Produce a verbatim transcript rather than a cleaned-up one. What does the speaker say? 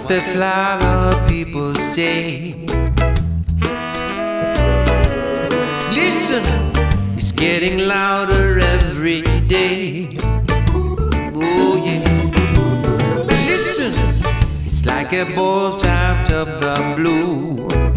what the flower people say. Listen, it's getting louder every day. Oh yeah. Listen, it's like a bolt out of the blue.